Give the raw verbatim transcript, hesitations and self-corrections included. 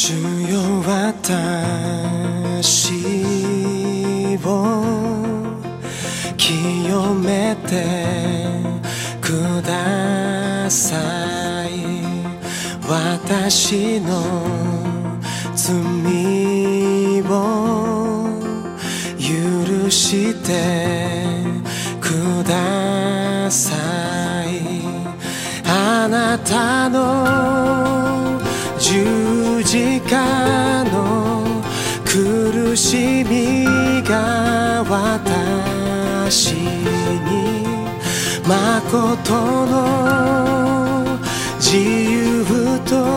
主よ私を清めてください。私の罪を許してください。あなたの十字架の苦しみが私に誠の自由と